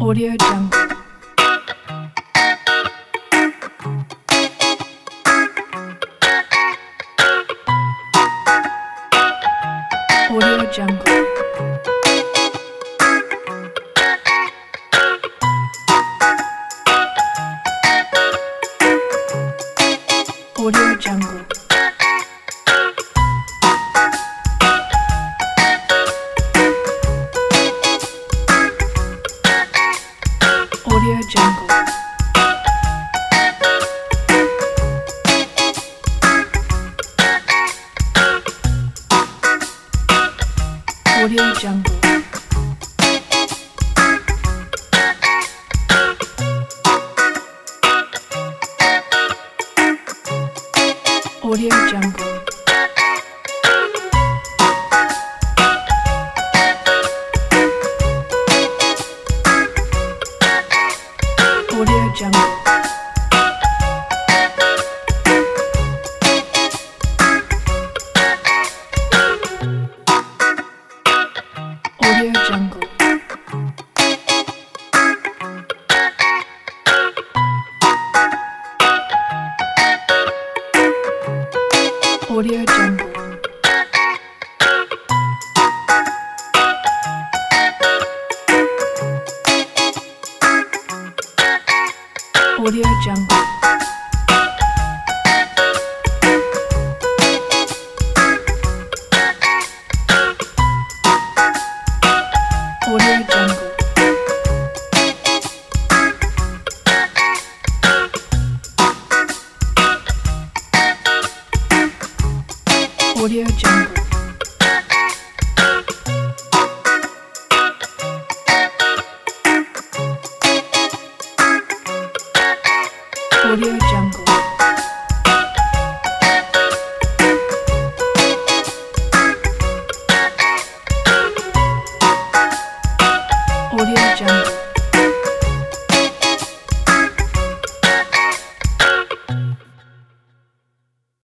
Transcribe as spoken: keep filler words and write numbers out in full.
Audio Jungle. Audio Jungle. Audio Jungle. Audio Jungle. Audio Jungle. Audio Jungle. Audio Jungle. Audio Jungle. Audio Jungle. Audio Jungle. Audio Jungle. Audio Jungle. Audio